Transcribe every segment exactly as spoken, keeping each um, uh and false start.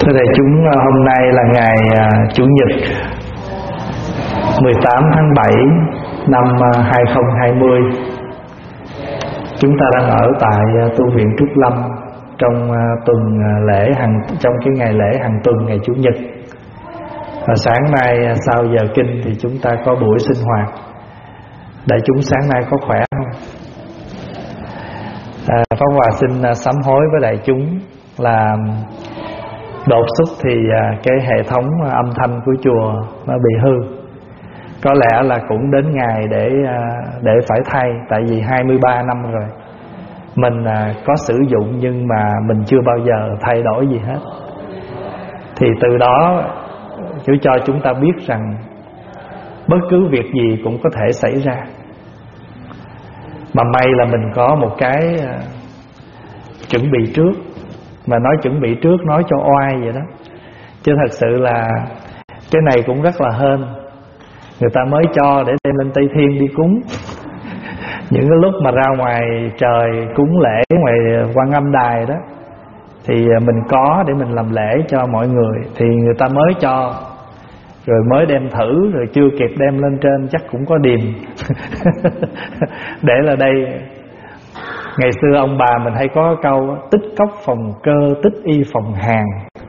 Thưa đại chúng, hôm nay là ngày Chủ nhật mười tám tháng bảy năm hai không hai không. Chúng ta đang ở tại tu viện Trúc Lâm trong tuần lễ hàng trong cái ngày lễ hàng tuần ngày Chủ nhật. Và sáng nay sau giờ kinh thì chúng ta có buổi sinh hoạt. Đại chúng sáng nay có khỏe không? À, Pháp Hòa xin sám hối với đại chúng là đột xuất thì cái hệ thống âm thanh của chùa nó bị hư. Có lẽ là cũng đến ngày để để phải thay, tại vì hai mươi ba năm rồi mình có sử dụng nhưng mà mình chưa bao giờ thay đổi gì hết. Thì từ đó Chúa cho chúng ta biết rằng bất cứ việc gì cũng có thể xảy ra. Mà may là mình có một cái chuẩn bị trước. Mà nói chuẩn bị trước nói cho oai vậy đó, chứ thật sự là cái này cũng rất là hên. Người ta mới cho để đem lên Tây Thiên đi cúng. Những cái lúc mà ra ngoài trời cúng lễ ngoài Quan Âm Đài đó, thì mình có để mình làm lễ cho mọi người. Thì người ta mới cho, rồi mới đem thử, rồi chưa kịp đem lên trên chắc cũng có điềm. Để là đây. Ngày xưa ông bà mình hay có câu tích cốc phòng cơ, tích y phòng hàn.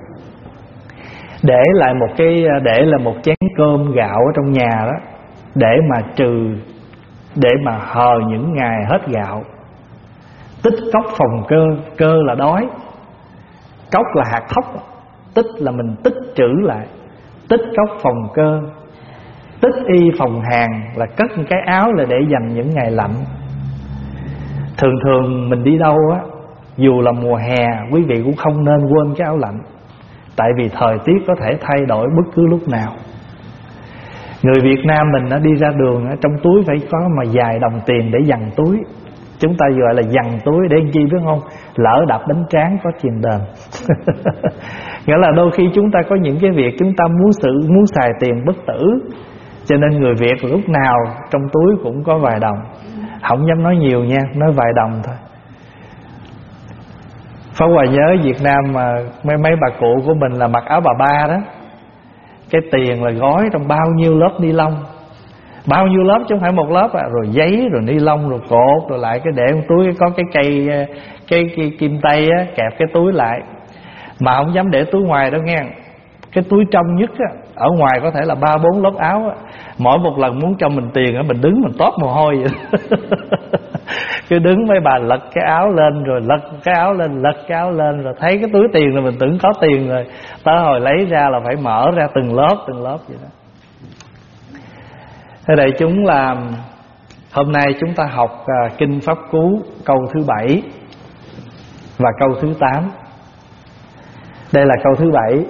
Để lại một cái để là một chén cơm gạo ở trong nhà đó, để mà trừ, để mà hờ những ngày hết gạo. Tích cốc phòng cơ, cơ là đói, cốc là hạt thóc, tích là mình tích trữ lại. Tích cốc phòng cơ, tích y phòng hàn là cất cái áo là để dành những ngày lạnh. Thường thường mình đi đâu á, dù là mùa hè, quý vị cũng không nên quên cái áo lạnh. Tại vì thời tiết có thể thay đổi bất cứ lúc nào. Người Việt Nam mình nó đi ra đường, trong túi phải có mà vài đồng tiền để dằn túi. Chúng ta gọi là dằn túi để chi biết không? Lỡ đập đánh trán có tiền đền. Nghĩa là đôi khi chúng ta có những cái việc chúng ta muốn sự muốn xài tiền bất tử, cho nên người Việt lúc nào trong túi cũng có vài đồng. Không dám nói nhiều nha, nói vài đồng thôi. Pháp Hòa nhớ Việt Nam mà mấy mấy bà cụ của mình là mặc áo bà ba đó, cái tiền là gói trong bao nhiêu lớp ni lông. Bao nhiêu lớp chứ không phải một lớp à. Rồi giấy, rồi ni lông, rồi cột, rồi lại cái để trong túi có cái cây cái, cái kim tây á, kẹp cái túi lại. Mà không dám để túi ngoài đâu nghe. Cái túi trong nhất á, ở ngoài có thể là ba bốn lớp áo á. Mỗi một lần muốn cho mình tiền á, mình đứng mình toát mồ hôi vậy. Cứ đứng mấy bà lật cái áo lên, rồi lật cái áo lên, lật cái áo lên, rồi thấy cái túi tiền rồi mình tưởng có tiền rồi. Tới hồi lấy ra là phải mở ra từng lớp từng lớp vậy đó. Thế đây chúng là hôm nay chúng ta học uh, Kinh Pháp Cú câu thứ bảy và câu thứ tám. Đây là câu thứ bảy.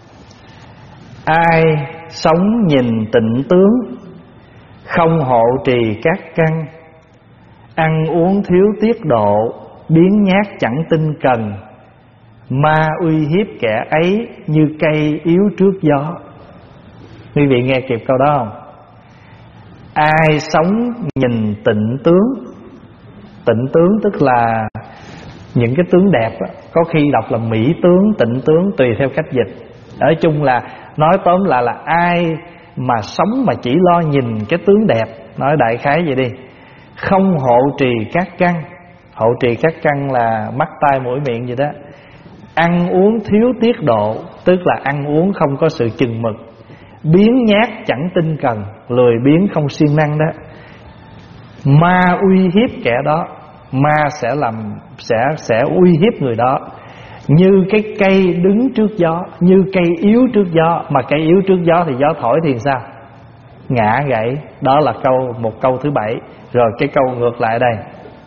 Ai sống nhìn tịnh tướng, không hộ trì các căn, ăn uống thiếu tiết độ, biếng nhác chẳng tinh cần, ma uy hiếp kẻ ấy như cây yếu trước gió. Quý vị nghe kịp câu đó không? Ai sống nhìn tịnh tướng. Tịnh tướng tức là những cái tướng đẹp đó. Có khi đọc là mỹ tướng, tịnh tướng, tùy theo cách dịch. Nói chung là nói tóm lại là ai mà sống mà chỉ lo nhìn cái tướng đẹp, nói đại khái vậy đi. Không hộ trì các căn. Hộ trì các căn là mắt tai mũi miệng gì đó. Ăn uống thiếu tiết độ, tức là ăn uống không có sự chừng mực. Biếng nhác chẳng tinh cần, lười biếng không siêng năng đó. Ma uy hiếp kẻ đó. Ma sẽ làm sẽ sẽ uy hiếp người đó. Như cái cây đứng trước gió, như cây yếu trước gió. Mà cây yếu trước gió thì gió thổi thì sao? Ngã gãy. Đó là câu một câu thứ bảy. Rồi cái câu ngược lại đây.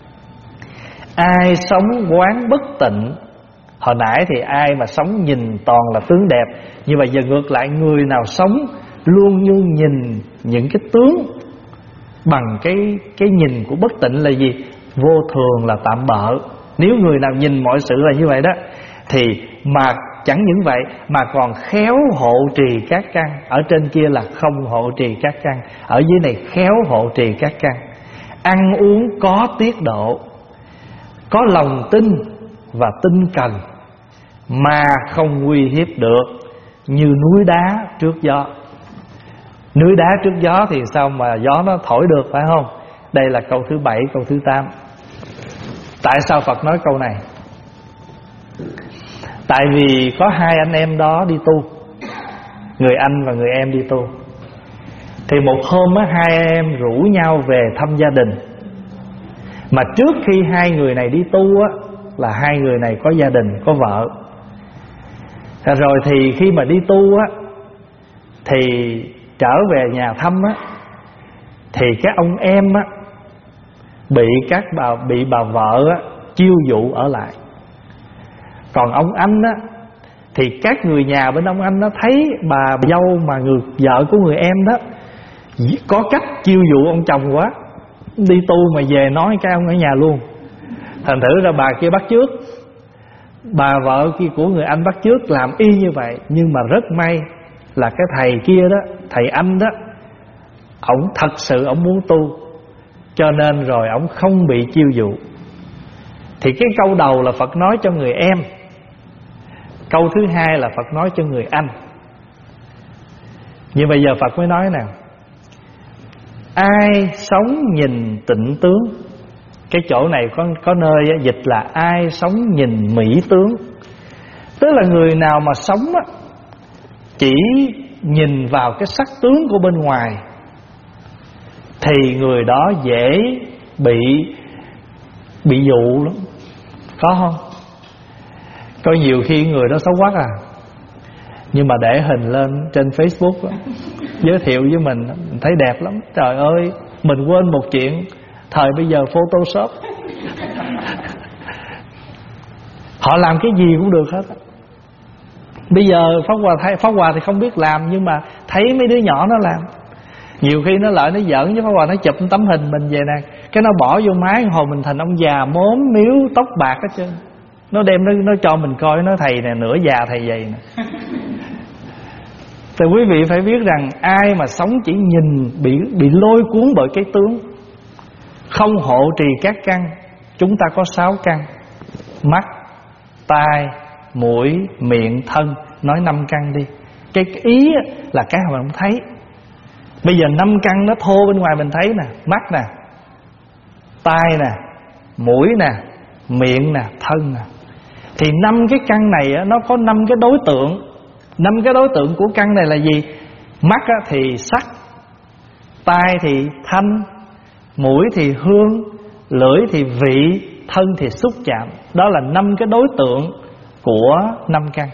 Ai sống quán bất tịnh. Hồi nãy thì ai mà sống nhìn toàn là tướng đẹp, nhưng mà giờ ngược lại, người nào sống luôn luôn nhìn những cái tướng bằng cái cái nhìn của bất tịnh là gì? Vô thường, là tạm bợ. Nếu người nào nhìn mọi sự là như vậy đó, thì mà chẳng những vậy mà còn khéo hộ trì các căn. Ở trên kia là không hộ trì các căn, ở dưới này khéo hộ trì các căn. Ăn uống có tiết độ, có lòng tin và tinh cần. mà không uy hiếp được, như núi đá trước gió. Núi đá trước gió thì sao mà gió nó thổi được, phải không? Đây là câu thứ bảy, câu thứ tám. Tại sao Phật nói câu này? Tại vì có hai anh em đó đi tu, người anh và người em đi tu. Thì một hôm á, hai em rủ nhau về thăm gia đình. Mà trước khi hai người này đi tu á, là hai người này có gia đình, có vợ. Rồi thì khi mà đi tu á, thì trở về nhà thăm á, thì cái ông em á bị các bà bị bà vợ á chiêu dụ ở lại. Còn ông anh á thì các người nhà bên ông anh nó thấy bà dâu mà người vợ của người em đó có cách chiêu dụ ông chồng quá, đi tu mà về nói cái ông ở nhà luôn. Thành thử ra bà kia bắt chước, bà vợ kia của người anh bắt chước làm y như vậy. Nhưng mà rất may là cái thầy kia đó, thầy anh đó, ổng thật sự ổng muốn tu, cho nên rồi ổng không bị chiêu dụ. Thì cái câu đầu là Phật nói cho người em, câu thứ hai là Phật nói cho người anh. Nhưng bây giờ Phật mới nói nè, ai sống nhìn tịnh tướng. Cái chỗ này có, có nơi dịch là ai sống nhìn mỹ tướng. Tức là người nào mà sống á, chỉ nhìn vào cái sắc tướng của bên ngoài, thì người đó dễ bị Bị dụ lắm. Có không? Có nhiều khi người đó xấu quá à, nhưng mà để hình lên trên Facebook đó, giới thiệu với mình, mình thấy đẹp lắm. Trời ơi, mình quên một chuyện, thời bây giờ Photoshop họ làm cái gì cũng được hết. Bây giờ Pháp Hòa thấy, Pháp Hòa thì không biết làm, nhưng mà thấy mấy đứa nhỏ nó làm. Nhiều khi nó lại nó giỡn với Pháp Hòa, nó chụp tấm hình mình về nè, cái nó bỏ vô máy, hồi mình thành ông già mốm miếu tóc bạc hết trơn. Nó đem nó, nó cho mình coi, nó thầy nè, nửa già thầy vậy nè. Thì quý vị phải biết rằng ai mà sống chỉ nhìn bị bị lôi cuốn bởi cái tướng, không hộ trì các căn. Chúng ta có sáu căn: mắt, tai, mũi, miệng, thân. Nói năm căn đi. Cái ý là cái mà mình không thấy. Bây giờ năm căn nó thô bên ngoài mình thấy nè: mắt nè, tai nè, mũi nè, miệng nè, thân nè. Thì năm cái căn này nó có năm cái đối tượng. Năm cái đối tượng của căn này là gì? Mắt thì sắc, tai thì thanh, mũi thì hương, lưỡi thì vị, thân thì xúc chạm. Đó là năm cái đối tượng của năm căn.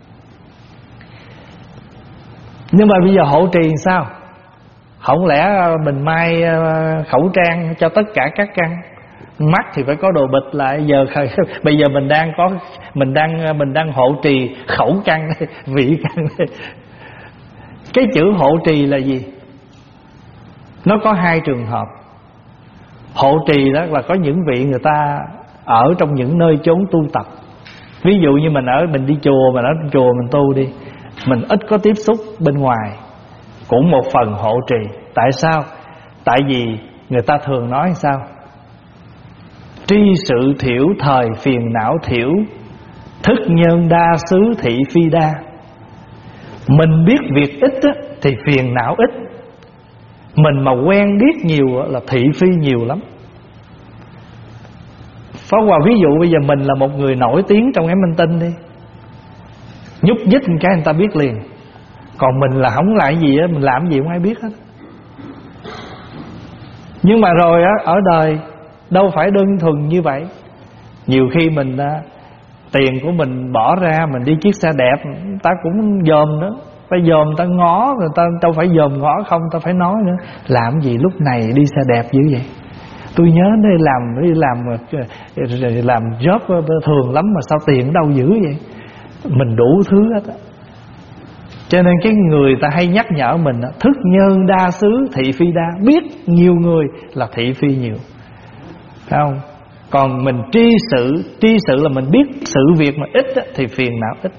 Nhưng mà bây giờ hộ trì sao? Không lẽ mình may khẩu trang cho tất cả các căn? Mắt thì phải có đồ bịch lại. Giờ bây giờ mình đang có mình đang mình đang hộ trì khẩu căn, vị căn. Cái chữ hộ trì là gì? Nó có hai trường hợp. Hộ trì đó là có những vị người ta ở trong những nơi chốn tu tập. Ví dụ như mình ở mình đi chùa, mình ở chùa mình tu đi, mình ít có tiếp xúc bên ngoài, cũng một phần hộ trì. Tại sao? Tại vì người ta thường nói sao? Tri sự thiểu thời phiền não thiểu, thức nhân đa xứ thị phi đa. Mình biết việc ít á, thì phiền não ít. Mình mà quen biết nhiều á, là thị phi nhiều lắm. Pháp Hòa ví dụ bây giờ mình là một người nổi tiếng trong ém minh tinh đi, nhúc nhích một cái người ta biết liền. Còn mình là không lại gì á, mình làm gì không ai biết hết. Nhưng mà rồi á, ở đời đâu phải đơn thuần như vậy. Nhiều khi mình à, tiền của mình bỏ ra, mình đi chiếc xe đẹp, người ta cũng dòm nữa. Phải dòm, người ta ngó, người ta đâu phải dòm ngó không, ta phải nói nữa. Làm gì lúc này đi xe đẹp dữ vậy? Tôi nhớ đi làm đi làm làm job thường lắm mà sao tiền đâu dữ vậy? Mình đủ thứ hết á. Cho nên cái người ta hay nhắc nhở mình, thức nhân đa xứ thị phi đa. Biết nhiều người là thị phi nhiều, phải không? Còn mình tri sự, tri sự là mình biết sự việc mà ít á, thì phiền não ít.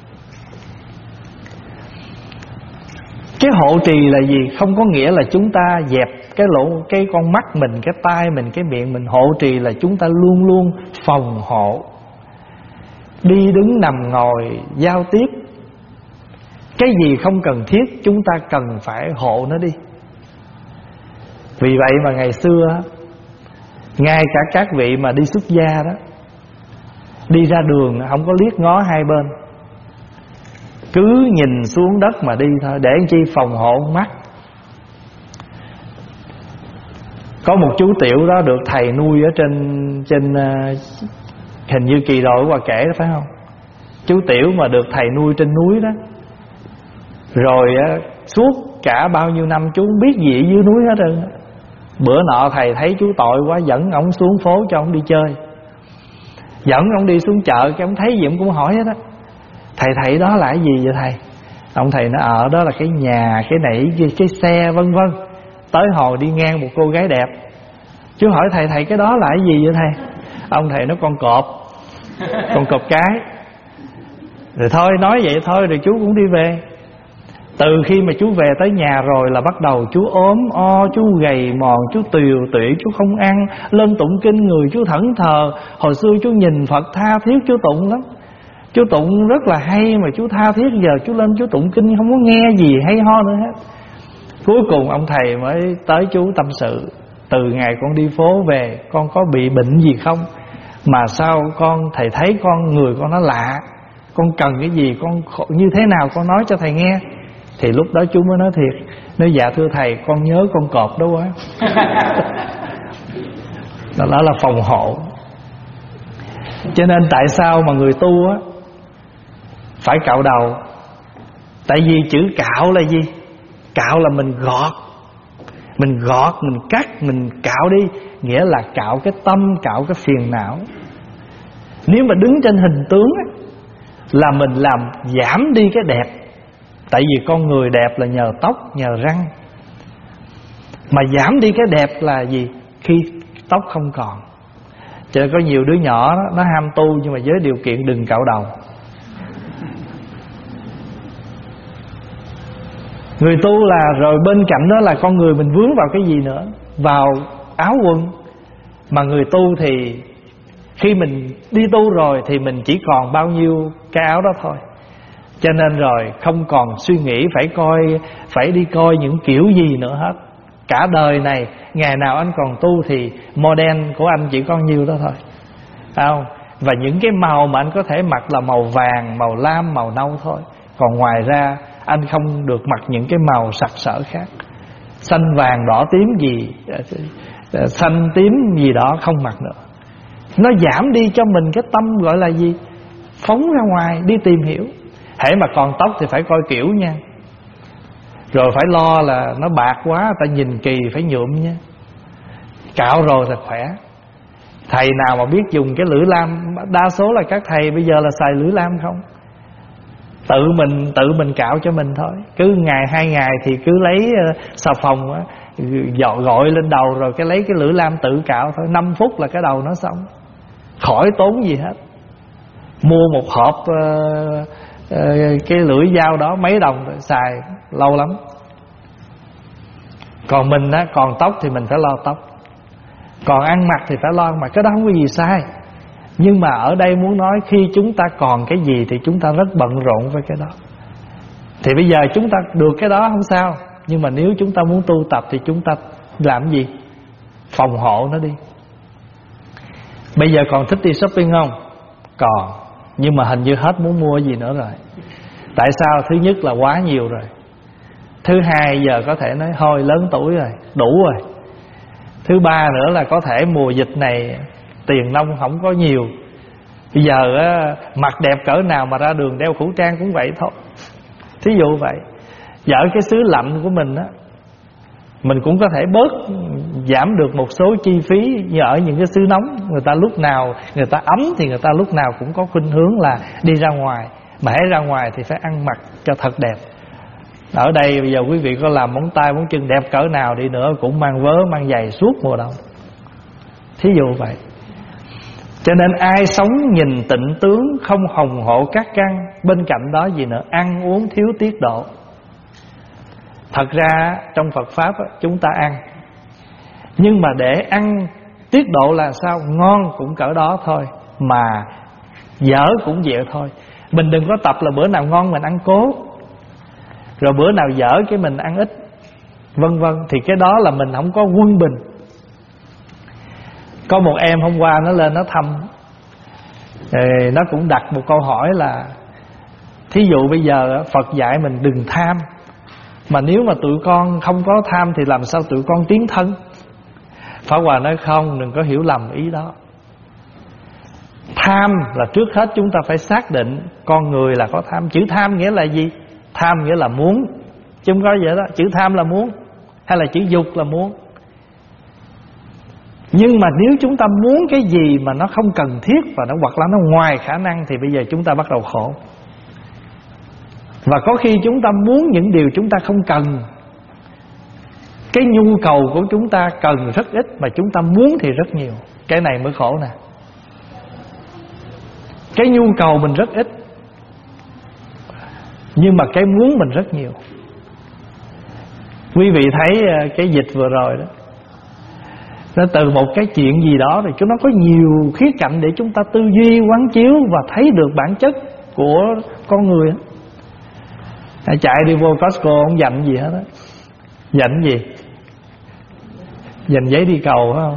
Cái hộ trì là gì? Không có nghĩa là chúng ta dẹp cái lỗ, cái con mắt mình, cái tai mình, cái miệng mình. Hộ trì là chúng ta luôn luôn phòng hộ. đi đứng nằm ngồi giao tiếp. Cái gì không cần thiết chúng ta cần phải hộ nó đi. Vì vậy mà ngày xưa ngay cả các vị mà đi xuất gia đó, đi ra đường không có liếc ngó hai bên, cứ nhìn xuống đất mà đi thôi, để chi phòng hộ mắt. Có một chú tiểu đó được thầy nuôi ở trên trên uh, hình như kỳ rồi qua kể đó phải không? Chú tiểu mà được thầy nuôi trên núi đó, rồi uh, suốt cả bao nhiêu năm chú không biết gì ở dưới núi hết trơn. Bữa nọ thầy thấy chú tội quá, dẫn ổng xuống phố cho ổng đi chơi, dẫn ổng đi xuống chợ, cái ổng thấy gì ổng cũng hỏi hết á: thầy thầy đó là cái gì vậy thầy? Ông thầy nó ở đó là cái nhà, cái nãy cái xe vân vân. Tới hồi đi ngang một cô gái đẹp, chú hỏi thầy thầy cái đó là cái gì vậy thầy? Ông thầy nó con cọp, con cọp cái. Rồi thôi nói vậy thôi, rồi chú cũng đi về. Từ khi mà chú về tới nhà rồi là bắt đầu chú ốm o, chú gầy mòn, chú tiều tụy, chú không ăn, lên tụng kinh người chú thẫn thờ. Hồi xưa chú nhìn Phật tha thiết chú tụng lắm, chú tụng rất là hay mà chú tha thiết. Giờ chú lên chú tụng kinh không có nghe gì hay ho nữa hết. Cuối cùng ông thầy mới tới chú tâm sự: từ ngày con đi phố về, con có bị bệnh gì không? Mà sao con, thầy thấy con người con nó lạ, con cần cái gì, con như thế nào con nói cho thầy nghe. Thì lúc đó chú mới nói thiệt, nói dạ thưa thầy, con nhớ con cọp đó quá. Đó, đó là phòng hộ. Cho nên tại sao mà người tu á phải cạo đầu? Tại vì chữ cạo là gì? Cạo là mình gọt, mình gọt, mình cắt, mình cạo đi, nghĩa là cạo cái tâm, cạo cái phiền não. Nếu mà đứng trên hình tướng á, là mình làm giảm đi cái đẹp. Tại vì con người đẹp là nhờ tóc, nhờ răng. Mà giảm đi cái đẹp là gì? Khi tóc không còn. Cho nên có nhiều đứa nhỏ đó, nó ham tu nhưng mà với điều kiện đừng cạo đầu. Người tu là rồi bên cạnh đó là con người mình vướng vào cái gì nữa? Vào áo quần. Mà người tu thì khi mình đi tu rồi thì mình chỉ còn bao nhiêu cái áo đó thôi. Cho nên rồi không còn suy nghĩ phải coi, phải đi coi những kiểu gì nữa hết. Cả đời này, ngày nào anh còn tu thì model của anh chỉ có nhiêu đó thôi, không? Và những cái màu mà anh có thể mặc là màu vàng, màu lam, màu nâu thôi. Còn ngoài ra anh không được mặc những cái màu sặc sỡ khác. Xanh vàng đỏ tím gì, xanh tím gì đó không mặc nữa. Nó giảm đi cho mình cái tâm gọi là gì? Phóng ra ngoài đi tìm hiểu. Hễ mà còn tóc thì phải coi kiểu nha. Rồi phải lo là nó bạc quá, ta nhìn kỳ phải nhuộm nha. Cạo rồi thật khỏe. Thầy nào mà biết dùng cái lưỡi lam, đa số là các thầy bây giờ là xài lưỡi lam không. Tự mình tự mình cạo cho mình thôi. Cứ ngày hai ngày thì cứ lấy xà phòng á, dọ gọi lên đầu rồi cái lấy cái lưỡi lam tự cạo thôi. Năm phút là cái đầu nó xong, khỏi tốn gì hết. Mua một hộp uh, uh, cái lưỡi dao đó mấy đồng rồi, xài lâu lắm. Còn mình á, còn tóc thì mình phải lo tóc, còn ăn mặc thì phải lo ăn mặc. Cái đó không có gì sai. Nhưng mà ở đây muốn nói khi chúng ta còn cái gì thì chúng ta rất bận rộn với cái đó. Thì bây giờ chúng ta được cái đó không sao, nhưng mà nếu chúng ta muốn tu tập thì chúng ta làm gì? Phòng hộ nó đi. Bây giờ còn thích đi shopping không? Còn. Nhưng mà hình như hết muốn mua gì nữa rồi. Tại sao? Thứ nhất là quá nhiều rồi. Thứ hai giờ có thể nói thôi lớn tuổi rồi, đủ rồi. Thứ ba nữa là có thể mùa dịch này tiền nông không có nhiều. Bây giờ á, mặt đẹp cỡ nào mà ra đường đeo khẩu trang cũng vậy thôi. Thí dụ vậy. Và ở cái xứ lạnh của mình á, mình cũng có thể bớt giảm được một số chi phí. Như ở những cái xứ nóng, người ta lúc nào người ta ấm thì người ta lúc nào cũng có khuynh hướng là đi ra ngoài. Mà hãy ra ngoài thì phải ăn mặc cho thật đẹp. Ở đây bây giờ quý vị có làm móng tay móng chân đẹp cỡ nào đi nữa cũng mang vớ mang giày suốt mùa đông. Thí dụ vậy. Cho nên ai sống nhìn tịnh tướng, không hồng hộ các căn. Bên cạnh đó gì nữa? Ăn uống thiếu tiết độ. Thật ra trong Phật Pháp chúng ta ăn, nhưng mà để ăn tiết độ là sao? Ngon cũng cỡ đó thôi. Mà Dở cũng vậy thôi. Mình đừng có tập là bữa nào ngon mình ăn cố, rồi bữa nào dở cái mình ăn ít, vân vân. Thì cái đó là mình không có quân bình. Có một em hôm qua nó lên nó thăm, thì nó cũng đặt một câu hỏi là thí dụ bây giờ Phật dạy mình đừng tham, mà nếu mà tụi con không có tham thì làm sao tụi con tiến thân? Pháp Hòa nói không, đừng có hiểu lầm ý đó. Tham là trước hết chúng ta phải xác định con người là có tham. Chữ tham nghĩa là gì? Tham nghĩa là muốn, chứ không có vậy đó. Chữ tham là muốn, hay là chữ dục là muốn. Nhưng mà nếu chúng ta muốn cái gì mà nó không cần thiết, và nó hoặc là nó ngoài khả năng, thì bây giờ chúng ta bắt đầu khổ. Và có khi chúng ta muốn những điều chúng ta không cần. Cái nhu cầu của chúng ta cần rất ít, mà chúng ta muốn thì rất nhiều. Cái này mới khổ nè. Cái nhu cầu mình rất ít, nhưng mà cái muốn mình rất nhiều. Quý vị thấy cái dịch vừa rồi đó, nó từ một cái chuyện gì đó thì chúng nó có nhiều khía cạnh để chúng ta tư duy quán chiếu và thấy được bản chất của con người. Chạy đi vô Costco không dành gì hết á. Dành gì? Dành giấy đi cầu phải không?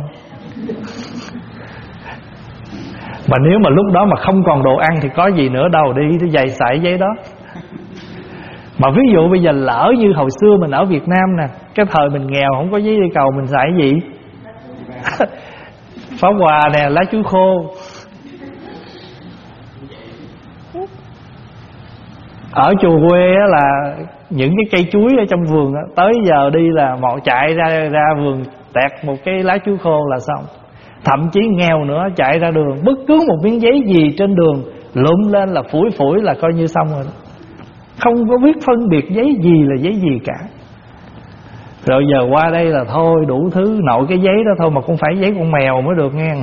Mà nếu mà lúc đó mà không còn đồ ăn thì có gì nữa đâu, đi thì giày xài giấy đó. Mà ví dụ bây giờ lỡ như hồi xưa mình ở Việt Nam nè, cái thời mình nghèo không có giấy đi cầu, mình xài cái gì? Pháo Hòa nè, lá chuối khô. Ở chùa quê á là những cái cây chuối ở trong vườn á, tới giờ đi là mọi chạy ra ra vườn tẹt một cái lá chuối khô là xong. Thậm chí nghèo nữa, chạy ra đường bất cứ một miếng giấy gì trên đường lụm lên là phủi phủi là coi như xong rồi đó. Không có biết phân biệt giấy gì là giấy gì cả. Rồi giờ qua đây là thôi đủ thứ, nội cái giấy đó thôi mà cũng phải giấy con mèo mới được nghe.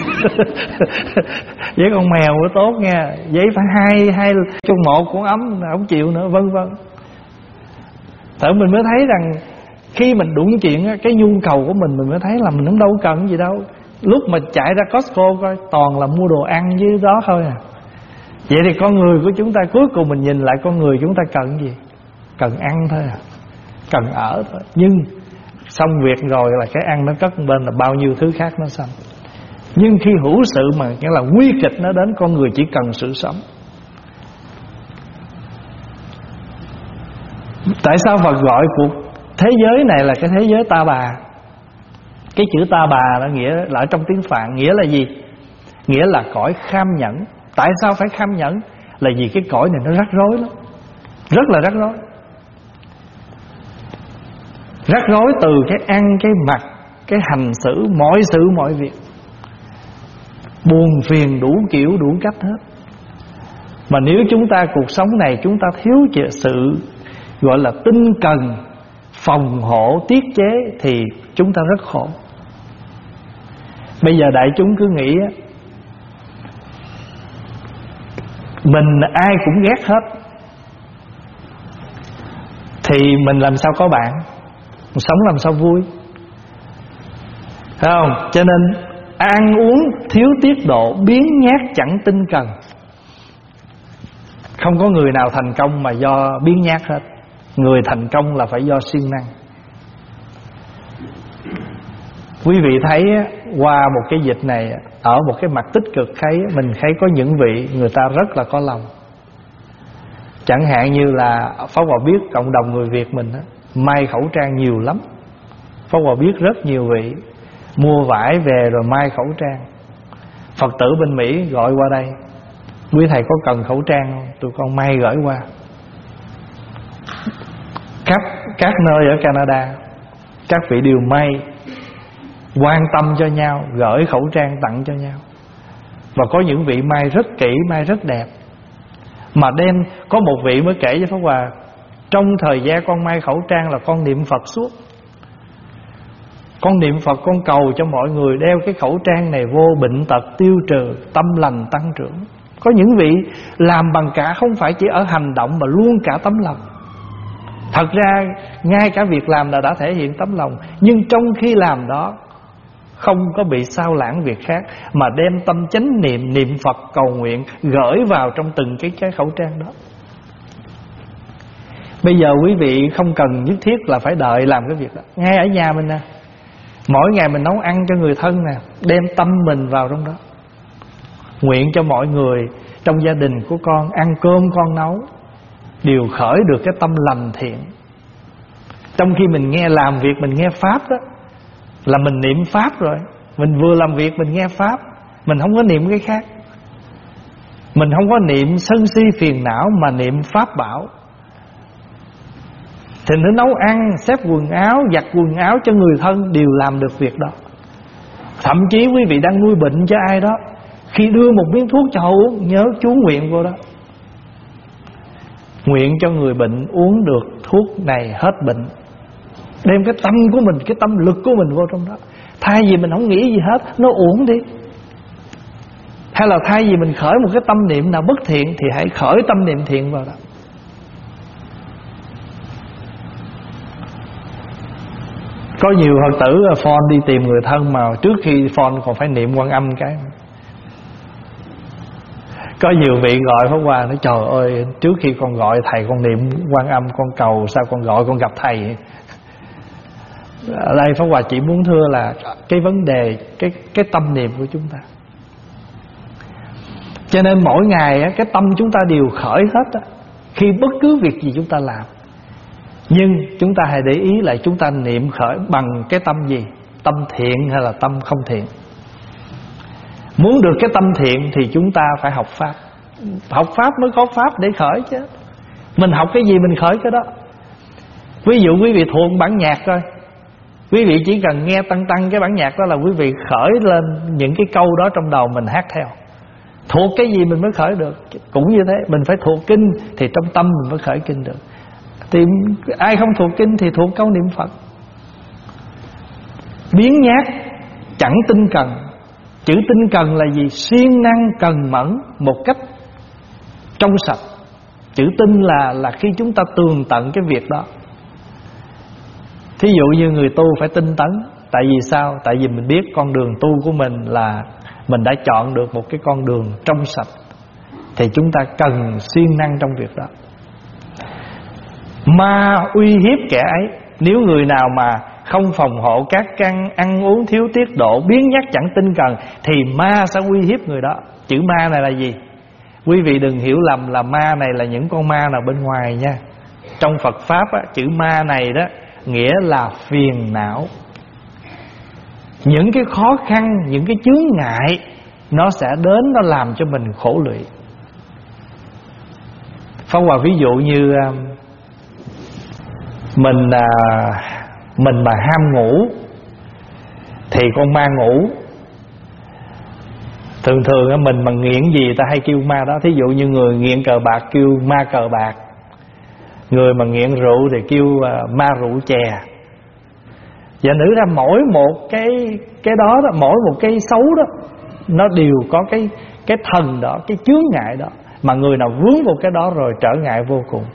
Giấy con mèo mới tốt nha. Giấy phải hai hai trong một cũng ấm, không chịu nữa, vân vân. Tại mình mới thấy rằng khi mình đụng chuyện cái nhu cầu của mình, mình mới thấy là mình cũng đâu cần gì đâu. Lúc mà chạy ra Costco coi toàn là mua đồ ăn với đó thôi à. Vậy thì con người của chúng ta cuối cùng mình nhìn lại con người chúng ta cần gì? Cần ăn thôi à, cần ở thôi. Nhưng xong việc rồi là cái ăn nó cất bên là bao nhiêu thứ khác nó xong. Nhưng khi hữu sự mà nghĩa là nguy kịch nó đến, con người chỉ cần sự sống. Tại sao Phật gọi cuộc thế giới này là cái thế giới ta bà? Cái chữ ta bà nó nghĩa là ở trong tiếng Phạn nghĩa là gì? Nghĩa là cõi kham nhẫn. Tại sao phải kham nhẫn? Là vì cái cõi này nó rắc rối lắm, rất là rắc rối. Rắc rối từ cái ăn, cái mặc, cái hành xử, mọi sự mọi việc, buồn phiền đủ kiểu đủ cách hết. Mà nếu chúng ta cuộc sống này chúng ta thiếu sự gọi là tinh cần, phòng hộ, tiết chế thì chúng ta rất khổ. Bây giờ đại chúng cứ nghĩ mình ai cũng ghét hết thì mình làm sao có bạn, mình sống làm sao vui, phải không? Cho nên ăn uống thiếu tiết độ, biếng nhác chẳng tinh cần. Không có người nào thành công mà do biếng nhác hết. Người thành công là phải do siêng năng. Quý vị thấy qua một cái dịch này, ở một cái mặt tích cực thấy mình thấy có những vị người ta rất là có lòng. Chẳng hạn như là Pháp Hòa biết cộng đồng người Việt mình may khẩu trang nhiều lắm. Pháp Hòa biết rất nhiều vị mua vải về rồi may khẩu trang. Phật tử bên Mỹ gọi qua đây: quý thầy có cần khẩu trang không? Tụi con may gửi qua. Các, các nơi ở Canada, các vị đều may, quan tâm cho nhau, gửi khẩu trang tặng cho nhau. Và có những vị may rất kỹ, may rất đẹp. Mà đem, có một vị mới kể với Pháp Hòa: trong thời gian con may khẩu trang là con niệm Phật suốt. Con niệm Phật, con cầu cho mọi người đeo cái khẩu trang này vô, bệnh tật tiêu trừ, tâm lành tăng trưởng. Có những vị làm bằng cả, không phải chỉ ở hành động mà luôn cả tấm lòng. Thật ra ngay cả việc làm là đã thể hiện tấm lòng, nhưng trong khi làm đó không có bị sao lãng việc khác, mà đem tâm chánh niệm, niệm Phật cầu nguyện gửi vào trong từng cái, cái khẩu trang đó. Bây giờ quý vị không cần nhất thiết là phải đợi làm cái việc đó. Ngay ở nhà mình nè, mỗi ngày mình nấu ăn cho người thân nè, đem tâm mình vào trong đó. Nguyện cho mọi người trong gia đình của con, ăn cơm con nấu đều khởi được cái tâm lành thiện. Trong khi mình nghe làm việc, mình nghe Pháp đó, là mình niệm Pháp rồi. Mình vừa làm việc mình nghe Pháp, mình không có niệm cái khác. Mình không có niệm sân si phiền não, mà niệm Pháp bảo. Thì nó nấu ăn, xếp quần áo, giặt quần áo cho người thân đều làm được việc đó. Thậm chí quý vị đang nuôi bệnh cho ai đó, khi đưa một miếng thuốc cho họ uống, nhớ chú nguyện vô đó. Nguyện cho người bệnh uống được thuốc này hết bệnh. Đem cái tâm của mình, cái tâm lực của mình vô trong đó. Thay vì mình không nghĩ gì hết, nó uổng đi. Hay là thay vì mình khởi một cái tâm niệm nào bất thiện, thì hãy khởi tâm niệm thiện vào đó. Có nhiều Phật tử phone đi tìm người thân, mà trước khi phone còn phải niệm Quan Âm cái. Có nhiều vị gọi Pháp Hòa nói: trời ơi, trước khi con gọi thầy con niệm Quan Âm, con cầu sao con gọi con gặp thầy. Ở đây Pháp Hòa chỉ muốn thưa là cái vấn đề, cái, cái tâm niệm của chúng ta. Cho nên mỗi ngày cái tâm chúng ta đều khởi hết khi bất cứ việc gì chúng ta làm. Nhưng chúng ta hãy để ý lại, chúng ta niệm khởi bằng cái tâm gì? Tâm thiện hay là tâm không thiện? Muốn được cái tâm thiện thì chúng ta phải học Pháp. Học Pháp mới có Pháp để khởi chứ. Mình học cái gì mình khởi cái đó. Ví dụ quý vị thuộc bản nhạc coi, quý vị chỉ cần nghe tăng tăng cái bản nhạc đó là quý vị khởi lên những cái câu đó trong đầu mình hát theo. Thuộc cái gì mình mới khởi được. Cũng như thế, mình phải thuộc kinh thì trong tâm mình mới khởi kinh được. Thì ai không thuộc kinh thì thuộc câu niệm Phật. Biến nhát chẳng tinh cần. Chữ tinh cần là gì? Siêng năng cần mẫn một cách trong sạch. Chữ tinh là là khi chúng ta tường tận cái việc đó. Thí dụ như người tu phải tinh tấn. Tại vì sao? Tại vì mình biết con đường tu của mình là mình đã chọn được một cái con đường trong sạch, thì chúng ta cần siêng năng trong việc đó. Ma uy hiếp kẻ ấy. Nếu người nào mà không phòng hộ các căn, ăn uống thiếu tiết độ, biến nhát chẳng tinh cần, thì ma sẽ uy hiếp người đó. Chữ ma này là gì? Quý vị đừng hiểu lầm là ma này là những con ma nào bên ngoài nha. Trong Phật Pháp á, chữ ma này đó nghĩa là phiền não. Những cái khó khăn, những cái chướng ngại nó sẽ đến, nó làm cho mình khổ lụy. Pháp Hòa ví dụ như Mình Mình mà ham ngủ thì con ma ngủ. Thường thường mình mà nghiện gì ta hay kêu ma đó. Thí dụ như người nghiện cờ bạc kêu ma cờ bạc, người mà nghiện rượu thì kêu ma rượu chè. Và nữ ra mỗi một cái cái đó, đó mỗi một cái xấu đó nó đều có cái cái thần đó, cái chướng ngại đó, mà người nào vướng vào cái đó rồi trở ngại vô cùng.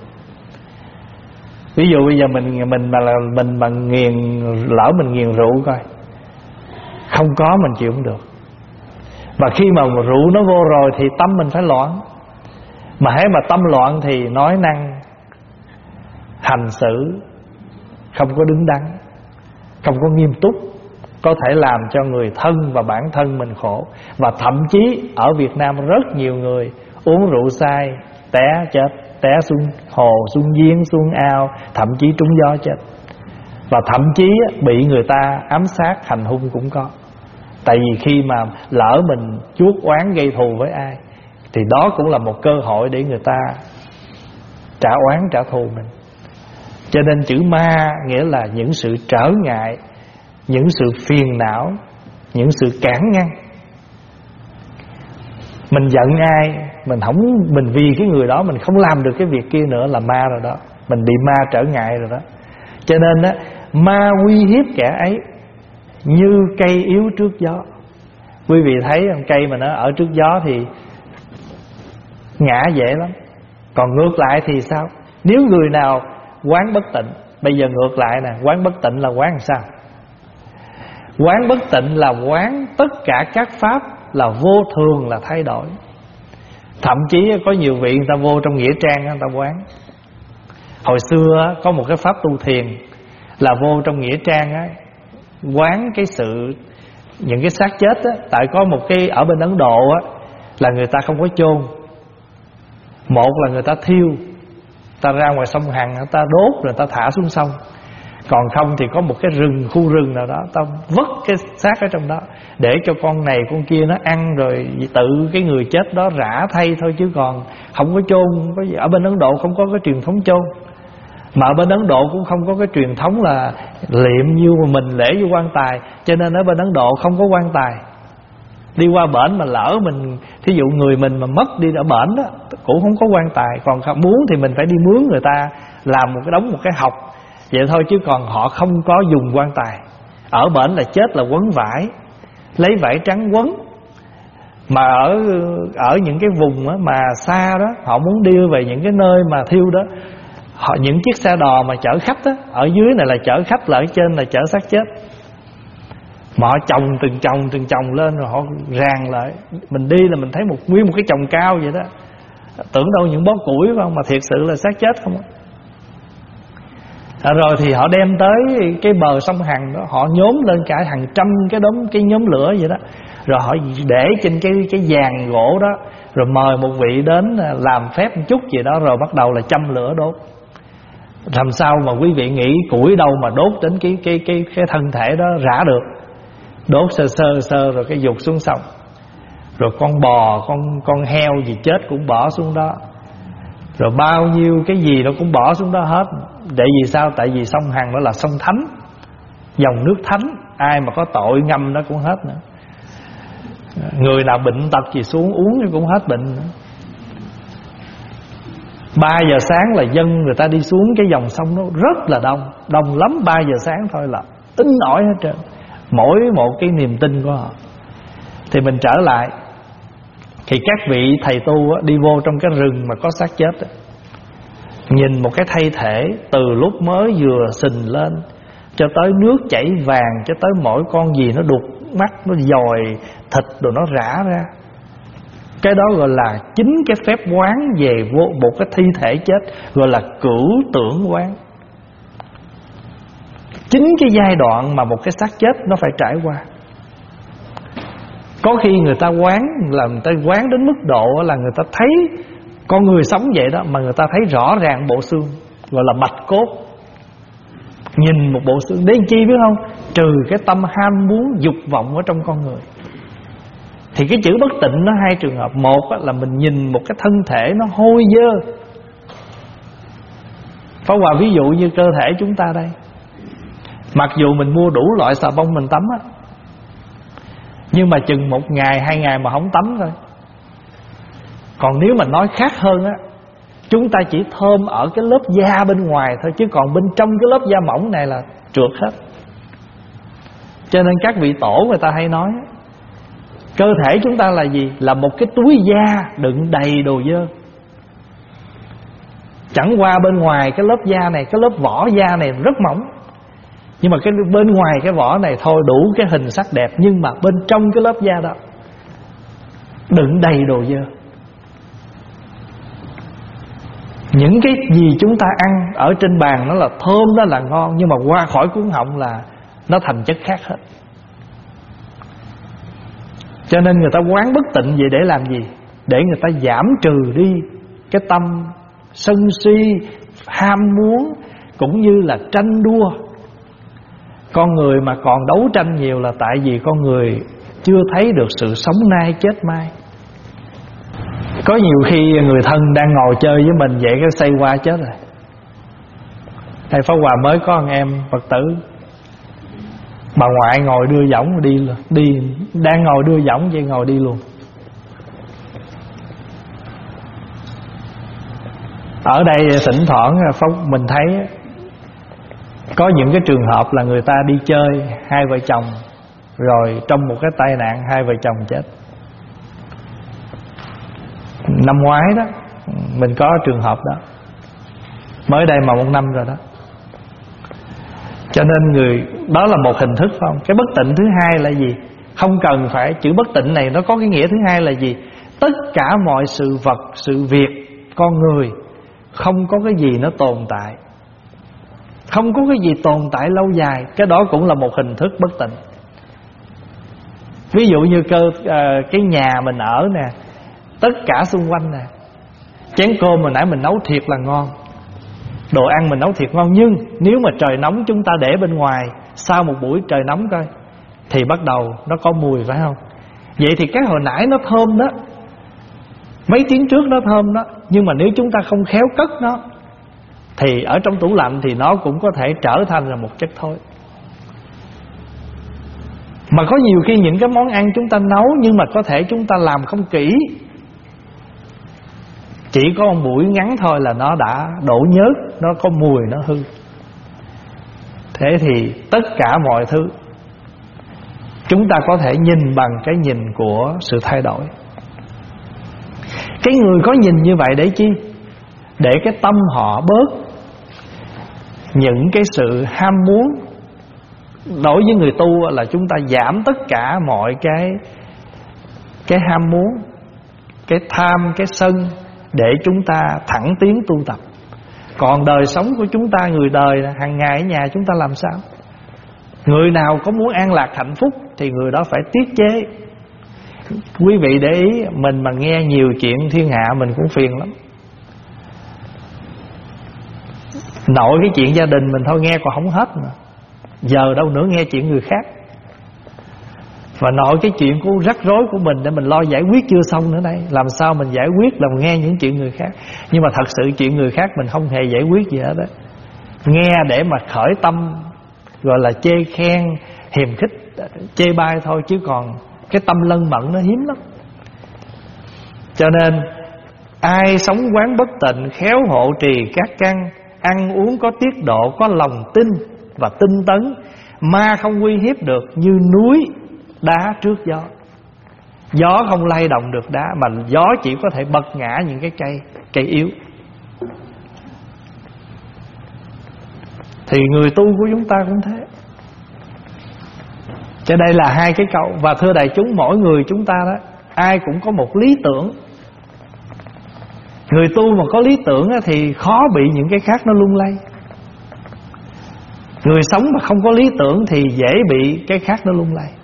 Ví dụ bây giờ mình mình mà là mình mà nghiền, lỡ mình nghiền rượu coi, không có mình chịu không được. Và khi mà rượu nó vô rồi thì tâm mình phải loạn. Mà hễ mà tâm loạn thì nói năng, hành xử không có đứng đắn, không có nghiêm túc, có thể làm cho người thân và bản thân mình khổ. Và thậm chí ở Việt Nam rất nhiều người uống rượu say té chết, té xuống hồ, xuống giếng, xuống ao, thậm chí trúng gió chết. Và thậm chí bị người ta ám sát hành hung cũng có. Tại vì khi mà lỡ mình chuốc oán gây thù với ai thì đó cũng là một cơ hội để người ta trả oán trả thù mình. Cho nên chữ ma nghĩa là những sự trở ngại, những sự phiền não, những sự cản ngăn. Mình giận ai, mình không, mình vì cái người đó mình không làm được cái việc kia nữa là ma rồi đó. Mình bị ma trở ngại rồi đó. Cho nên á, ma uy hiếp kẻ ấy như cây yếu trước gió. Quý vị thấy cây mà nó ở trước gió thì ngã dễ lắm. Còn ngược lại thì sao? Nếu người nào quán bất tịnh, bây giờ ngược lại nè, quán bất tịnh là quán làm sao? Quán bất tịnh là quán tất cả các pháp là vô thường, là thay đổi. Thậm chí có nhiều vị người ta vô trong nghĩa trang người ta quán. Hồi xưa có một cái pháp tu thiền là vô trong nghĩa trang á, quán cái sự những cái xác chết á. Tại có một cái ở bên Ấn Độ á, là người ta không có chôn. Một là người ta thiêu, ta ra ngoài sông Hằng người ta đốt rồi ta thả xuống sông. Còn không thì có một cái rừng, khu rừng nào đó, ta vứt cái xác ở trong đó để cho con này con kia nó ăn, rồi tự cái người chết đó rã thay thôi, chứ còn không có chôn. Ở bên Ấn Độ không có cái truyền thống chôn. Mà ở bên Ấn Độ cũng không có cái truyền thống là liệm như mình lễ vô quan tài. Cho nên ở bên Ấn Độ không có quan tài. Đi qua bển mà lỡ mình, thí dụ người mình mà mất đi ở bển đó, cũng không có quan tài. Còn muốn thì mình phải đi mướn người ta làm một cái đống, một cái học vậy thôi, chứ còn họ không có dùng quan tài. Ở bển là chết là quấn vải, lấy vải trắng quấn. Mà ở ở những cái vùng á, mà xa đó, họ muốn đi về những cái nơi mà thiêu đó, họ những chiếc xe đò mà chở khách á, ở dưới này là chở khách, là ở trên là chở xác chết. Mà họ chồng từng chồng từng chồng lên rồi họ ràng lại. Mình đi là mình thấy một nguyên một cái chồng cao vậy đó. Tưởng đâu những bó củi phải không, mà thiệt sự là xác chết không á. À, rồi thì họ đem tới cái bờ sông Hằng đó, họ nhóm lên cả hàng trăm cái đống cái nhóm lửa vậy đó. Rồi họ để trên cái cái giàn gỗ đó, rồi mời một vị đến làm phép một chút gì đó, rồi bắt đầu là châm lửa đốt. Làm sao mà quý vị nghĩ củi đâu mà đốt đến cái cái cái cái thân thể đó rã được. Đốt sơ sơ sơ rồi cái dục xuống sông. Rồi con bò, con con heo gì chết cũng bỏ xuống đó. Rồi bao nhiêu cái gì nó cũng bỏ xuống đó hết. Để vì sao? Tại vì sông Hằng đó là sông thánh, dòng nước thánh, ai mà có tội ngâm nó cũng hết nữa. Người nào bệnh tật gì xuống uống nó cũng hết bệnh nữa. Ba giờ sáng là dân người ta đi xuống cái dòng sông nó rất là đông. Đông lắm, ba giờ sáng thôi là in ỏi hết trơn. Mỗi một cái niềm tin của họ. Thì mình trở lại, thì các vị thầy tu đi vô trong cái rừng mà có xác chết, nhìn một cái thay thể từ lúc mới vừa sình lên cho tới nước chảy vàng, cho tới mỗi con gì nó đục mắt, nó dòi thịt rồi nó rã ra. Cái đó gọi là chính cái phép quán về vô một cái thi thể chết, gọi là cửu tưởng quán. Chính cái giai đoạn mà một cái xác chết nó phải trải qua. Có khi người ta quán là người ta quán đến mức độ là người ta thấy con người sống vậy đó, mà người ta thấy rõ ràng bộ xương, gọi là bạch cốt. Nhìn một bộ xương đến chi biết không? Trừ cái tâm ham muốn dục vọng ở trong con người. Thì cái chữ bất tịnh nó hai trường hợp. Một là mình nhìn một cái thân thể nó hôi dơ. Phá Hòa ví dụ như cơ thể chúng ta đây, mặc dù mình mua đủ loại xà bông mình tắm á, nhưng mà chừng một ngày hai ngày mà không tắm thôi. Còn nếu mà nói khác hơn á, chúng ta chỉ thơm ở cái lớp da bên ngoài thôi, chứ còn bên trong cái lớp da mỏng này là trượt hết. Cho nên các vị tổ người ta hay nói, cơ thể chúng ta là gì? Là một cái túi da đựng đầy đồ dơ. Chẳng qua bên ngoài cái lớp da này, cái lớp vỏ da này rất mỏng, nhưng mà cái bên ngoài cái vỏ này thôi đủ cái hình sắc đẹp, nhưng mà bên trong cái lớp da đó đựng đầy đồ dơ. Những cái gì chúng ta ăn ở trên bàn nó là thơm, nó là ngon, nhưng mà qua khỏi cuống họng là nó thành chất khác hết. Cho nên người ta quán bất tịnh vậy để làm gì? Để người ta giảm trừ đi cái tâm sân si, ham muốn, cũng như là tranh đua. Con người mà còn đấu tranh nhiều là tại vì con người chưa thấy được sự sống nay chết mai. Có nhiều khi người thân đang ngồi chơi với mình vậy cái xây qua chết rồi. Thầy Pháp Hòa mới có anh em Phật tử, bà ngoại ngồi đưa võng đi luôn, đi đang ngồi đưa võng vậy ngồi đi luôn. Ở đây thỉnh thoảng mình thấy có những cái trường hợp là người ta đi chơi hai vợ chồng, rồi trong một cái tai nạn hai vợ chồng chết. Năm ngoái đó mình có trường hợp đó, mới đây mà một năm rồi đó. Cho nên người đó là một hình thức, phải không? Cái bất tịnh thứ hai là gì? Không cần phải chữ bất tịnh này, nó có cái nghĩa thứ hai là gì? Tất cả mọi sự vật, sự việc, con người, không có cái gì nó tồn tại, không có cái gì tồn tại lâu dài. Cái đó cũng là một hình thức bất tịnh. Ví dụ như cơ à, cái nhà mình ở nè, tất cả xung quanh nè, chén cơm hồi nãy mình nấu thiệt là ngon, đồ ăn mình nấu thiệt ngon, nhưng nếu mà trời nóng chúng ta để bên ngoài, sau một buổi trời nóng coi, thì bắt đầu nó có mùi, phải không? Vậy thì cái hồi nãy nó thơm đó, mấy tiếng trước nó thơm đó, nhưng mà nếu chúng ta không khéo cất nó, thì ở trong tủ lạnh thì nó cũng có thể trở thành là một chất thối. Mà có nhiều khi những cái món ăn chúng ta nấu, nhưng mà có thể chúng ta làm không kỹ, chỉ có một buổi ngắn thôi là nó đã đổ nhớt, nó có mùi, nó hư. Thế thì tất cả mọi thứ chúng ta có thể nhìn bằng cái nhìn của sự thay đổi. Cái người có nhìn như vậy để chi? Để cái tâm họ bớt những cái sự ham muốn. Đối với người tu là chúng ta giảm tất cả mọi cái Cái ham muốn, cái tham, cái sân, để chúng ta thẳng tiến tu tập. Còn đời sống của chúng ta, người đời hàng ngày ở nhà chúng ta làm sao? Người nào có muốn an lạc hạnh phúc thì người đó phải tiết chế. Quý vị để ý, mình mà nghe nhiều chuyện thiên hạ mình cũng phiền lắm. Nội cái chuyện gia đình mình thôi nghe còn không hết mà, giờ đâu nữa nghe chuyện người khác. Và nội cái chuyện của rắc rối của mình để mình lo giải quyết chưa xong nữa đây, làm sao mình giải quyết là mình nghe những chuyện người khác. Nhưng mà thật sự chuyện người khác mình không hề giải quyết gì hết đó. Nghe để mà khởi tâm, gọi là chê khen, hiềm khích, chê bai thôi, chứ còn cái tâm lân mẫn nó hiếm lắm. Cho nên ai sống quán bất tịnh, khéo hộ trì các căn, ăn uống có tiết độ, có lòng tin và tinh tấn, ma không uy hiếp được, như núi đá trước gió. Gió không lay động được đá, mà gió chỉ có thể bật ngã những cái cây cây yếu. Thì người tu của chúng ta cũng thế. Cho đây là hai cái câu. Và thưa đại chúng, mỗi người chúng ta đó, ai cũng có một lý tưởng. Người tu mà có lý tưởng thì khó bị những cái khác nó lung lay. Người sống mà không có lý tưởng thì dễ bị cái khác nó lung lay.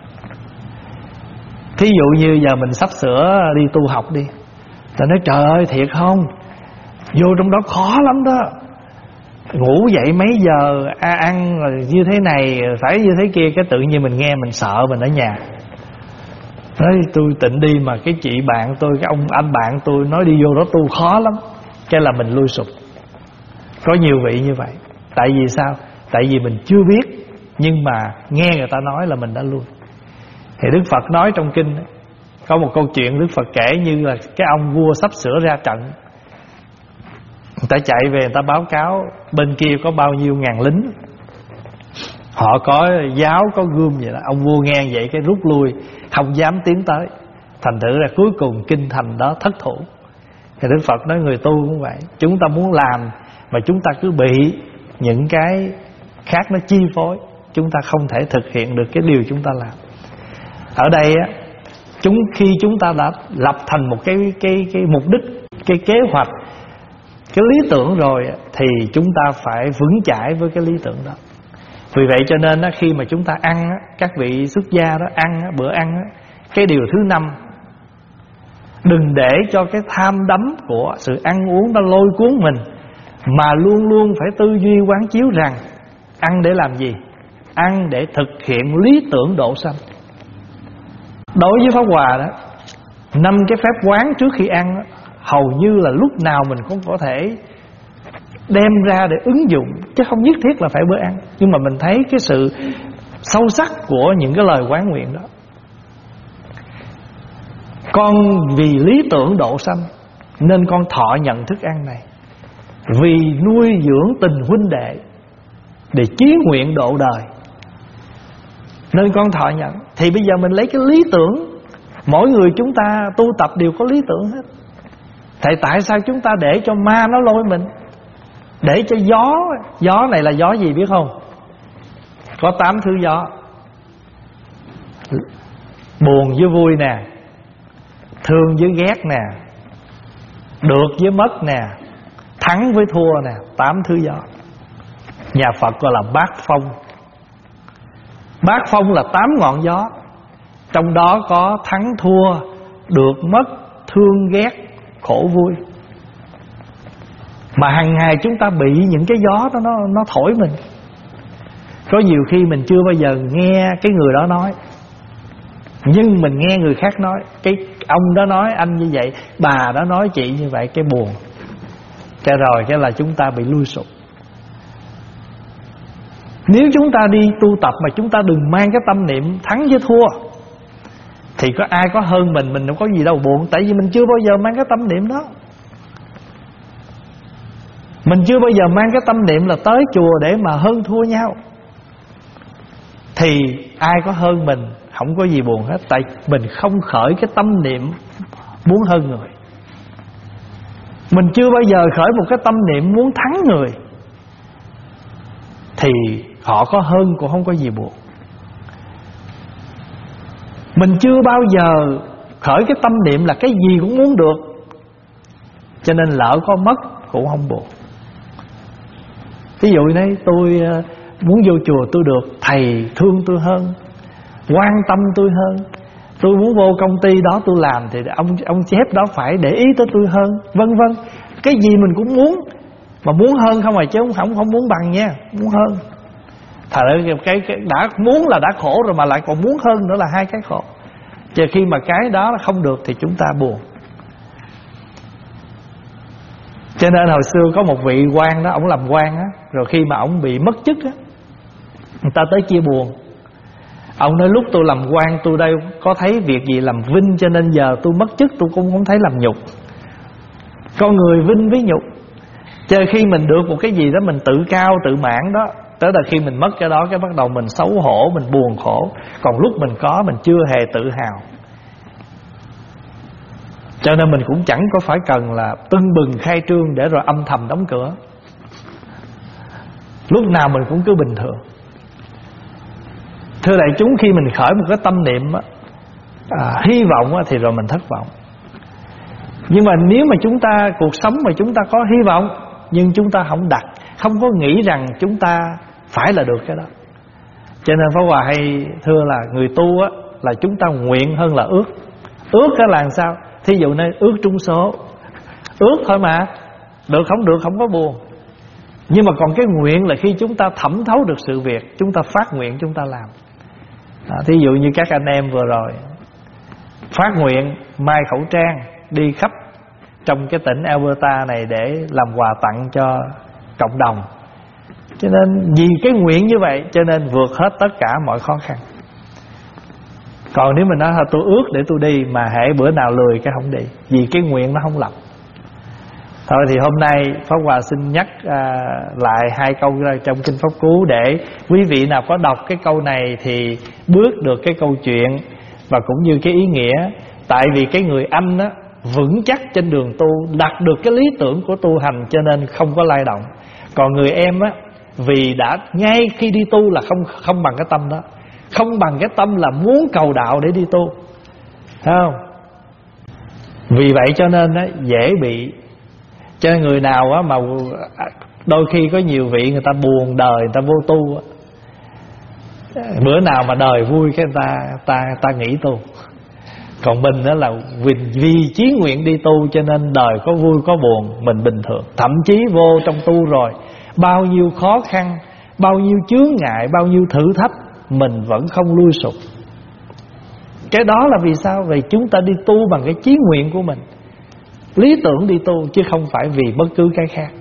Thí dụ như giờ mình sắp sửa đi tu học đi, ta nói trời ơi thiệt không, vô trong đó khó lắm đó, ngủ dậy mấy giờ, à, ăn rồi như thế này, phải như thế kia. Cái tự nhiên mình nghe mình sợ, mình ở nhà nói tôi tịnh đi, mà cái chị bạn tôi, cái ông anh bạn tôi nói đi vô đó tu khó lắm, cái là mình lui sụp. Có nhiều vị như vậy. Tại vì sao? Tại vì mình chưa biết, nhưng mà nghe người ta nói là mình đã lui. Thì Đức Phật nói trong kinh, có một câu chuyện Đức Phật kể như là cái ông vua sắp sửa ra trận, người ta chạy về, người ta báo cáo bên kia có bao nhiêu ngàn lính, họ có giáo có gươm vậy đó. Ông vua nghe vậy cái rút lui, không dám tiến tới. Thành thử là cuối cùng kinh thành đó thất thủ. Thì Đức Phật nói người tu cũng vậy, chúng ta muốn làm mà chúng ta cứ bị những cái khác nó chi phối, chúng ta không thể thực hiện được cái điều chúng ta làm. Ở đây á, chúng khi chúng ta đã lập thành một cái cái cái mục đích, cái kế hoạch, cái lý tưởng rồi, thì chúng ta phải vững chãi với cái lý tưởng đó. Vì vậy cho nên á, khi mà chúng ta ăn á, các vị xuất gia đó ăn á, bữa ăn á, cái điều thứ năm, đừng để cho cái tham đắm của sự ăn uống nó lôi cuốn mình, mà luôn luôn phải tư duy quán chiếu rằng ăn để làm gì? Ăn để thực hiện lý tưởng độ sanh. Đối với Pháp Hòa đó, năm cái phép quán trước khi ăn đó, hầu như là lúc nào mình cũng có thể đem ra để ứng dụng, chứ không nhất thiết là phải bữa ăn. Nhưng mà mình thấy cái sự sâu sắc của những cái lời quán nguyện đó. Con vì lý tưởng độ sanh nên con thọ nhận thức ăn này, vì nuôi dưỡng tình huynh đệ, để chí nguyện độ đời nên con thọ nhận. Thì bây giờ mình lấy cái lý tưởng, mỗi người chúng ta tu tập đều có lý tưởng hết. Thì tại sao chúng ta để cho ma nó lôi mình, để cho gió, gió này là gió gì biết không? Có tám thứ gió: buồn với vui nè, thương với ghét nè, được với mất nè, thắng với thua nè. Tám thứ gió. Nhà Phật gọi là bát phong. Bát phong là tám ngọn gió, trong đó có thắng thua, được mất, thương ghét, khổ vui. Mà hàng ngày chúng ta bị những cái gió đó nó, nó thổi mình. Có nhiều khi mình chưa bao giờ nghe cái người đó nói, nhưng mình nghe người khác nói. Cái ông đó nói anh như vậy, bà đó nói chị như vậy, cái buồn. Cái rồi cái là chúng ta bị lui sụp. Nếu chúng ta đi tu tập mà chúng ta đừng mang cái tâm niệm thắng với thua, thì có ai có hơn mình, mình đâu có gì đâu buồn. Tại vì mình chưa bao giờ mang cái tâm niệm đó. Mình chưa bao giờ mang cái tâm niệm là tới chùa để mà hơn thua nhau. Thì ai có hơn mình, không có gì buồn hết. Tại mình không khởi cái tâm niệm muốn hơn người. Mình chưa bao giờ khởi một cái tâm niệm muốn thắng người, thì họ có hơn cũng không có gì buồn. Mình chưa bao giờ khởi cái tâm niệm là cái gì cũng muốn được, cho nên lỡ có mất cũng không buồn. Ví dụ này, tôi muốn vô chùa tôi được thầy thương tôi hơn, quan tâm tôi hơn. Tôi muốn vô công ty đó tôi làm thì ông ông sếp đó phải để ý tới tôi hơn, vân vân. Cái gì mình cũng muốn, mà muốn hơn không à, chứ không không, không muốn bằng nha, muốn hơn. Thật ra cái, cái đã muốn là đã khổ rồi, mà lại còn muốn hơn nữa là hai cái khổ. Chờ khi mà cái đó không được thì chúng ta buồn. Cho nên hồi xưa có một vị quan đó, ổng làm quan á, rồi khi mà ổng bị mất chức á, người ta tới chia buồn. Ông nói lúc tôi làm quan tôi đây có thấy việc gì làm vinh, cho nên giờ tôi mất chức tôi cũng không thấy làm nhục. Con người vinh với nhục. Cho khi mình được một cái gì đó mình tự cao tự mãn đó, tới là khi mình mất cái đó, cái bắt đầu mình xấu hổ, mình buồn khổ. Còn lúc mình có mình chưa hề tự hào. Cho nên mình cũng chẳng có phải cần là tưng bừng khai trương để rồi âm thầm đóng cửa. Lúc nào mình cũng cứ bình thường. Thưa đại chúng, khi mình khởi một cái tâm niệm à, hy vọng thì rồi mình thất vọng. Nhưng mà nếu mà chúng ta, cuộc sống mà chúng ta có hy vọng, nhưng chúng ta không đặt, không có nghĩ rằng chúng ta phải là được cái đó. Cho nên Pháp Hòa hay thưa là người tu á, là chúng ta nguyện hơn là ước. Ước cái là làm sao? Thí dụ này ước trúng số, ước thôi mà, được không được không có buồn. Nhưng mà còn cái nguyện là khi chúng ta thẩm thấu được sự việc, chúng ta phát nguyện chúng ta làm. à, Thí dụ như các anh em vừa rồi phát nguyện mai khẩu trang đi khắp trong cái tỉnh Alberta này để làm quà tặng cho cộng đồng. Cho nên vì cái nguyện như vậy cho nên vượt hết tất cả mọi khó khăn. Còn nếu mình nói thôi tôi ước để tôi đi, mà hễ bữa nào lười cái không đi, vì cái nguyện nó không lập. Thôi thì hôm nay Pháp Hòa xin nhắc à, lại hai câu trong Kinh Pháp Cú, để quý vị nào có đọc cái câu này thì bước được cái câu chuyện và cũng như cái ý nghĩa. Tại vì cái người anh á, vững chắc trên đường tu, đặt được cái lý tưởng của tu hành cho nên không có lay động. Còn người em á, vì đã ngay khi đi tu là không không bằng cái tâm đó, không bằng cái tâm là muốn cầu đạo để đi tu, thấy không? Vì vậy cho nên á, dễ bị. Cho nên người nào á mà đôi khi có nhiều vị người ta buồn đời, người ta vô tu á, bữa nào mà đời vui cái người ta ta ta nghỉ tu. Còn mình đó là vì, vì chí nguyện đi tu cho nên đời có vui có buồn mình bình thường. Thậm chí vô trong tu rồi, bao nhiêu khó khăn, bao nhiêu chướng ngại, bao nhiêu thử thách, mình vẫn không lui sụp. Cái đó là vì sao? Vì chúng ta đi tu bằng cái chí nguyện của mình, lý tưởng đi tu, chứ không phải vì bất cứ cái khác.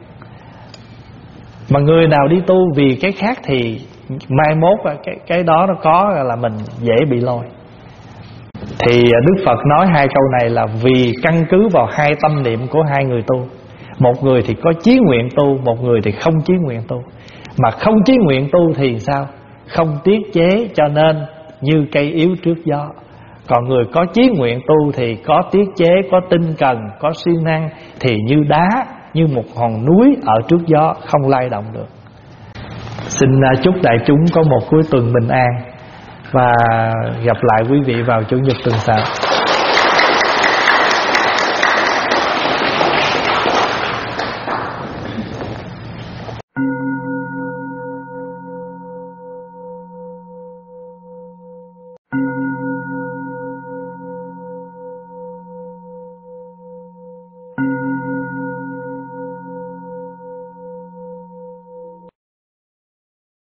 Mà người nào đi tu vì cái khác thì mai mốt cái, cái đó nó có là mình dễ bị lôi. Thì Đức Phật nói hai câu này là vì căn cứ vào hai tâm niệm của hai người tu. Một người thì có chí nguyện tu, một người thì không chí nguyện tu. Mà không chí nguyện tu thì sao? Không tiết chế, cho nên như cây yếu trước gió. Còn người có chí nguyện tu thì có tiết chế, có tinh cần, có siêng năng, thì như đá, như một hòn núi ở trước gió, không lay động được. Xin chúc đại chúng có một cuối tuần bình an, và gặp lại quý vị vào Chủ nhật tuần sau.